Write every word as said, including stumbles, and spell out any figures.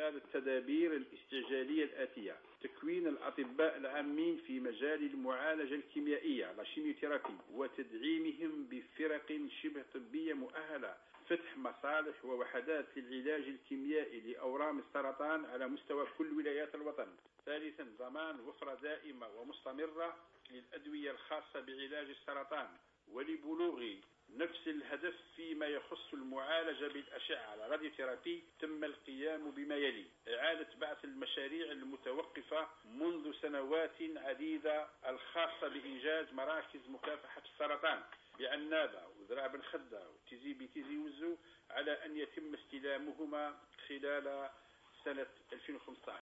اتخاذ التدابير الاستعجالية الآتية: تكوين الأطباء العامين في مجال المعالجة الكيميائية الشيميوثيرابي وتدعيمهم بفرق شبه طبية مؤهلة، فتح مصالح ووحدات للعلاج الكيميائي لأورام السرطان على مستوى كل ولايات الوطن. ثالثا، ضمان وفرة دائمة ومستمرة للأدوية الخاصة بعلاج السرطان. ولبلوغ نفس الهدف فيما يخص المعالجة بالأشعة الراديوثيرابي تم القيام بما يلي: إعادة بعث المشاريع المتوقفة منذ سنوات عديدة الخاصة بإنجاز مراكز مكافحة السرطان بعنابة وذراع بن خدة وتيزي بتيزي وزو على أن يتم استلامهما خلال سنة ألفين وخمسة عشر.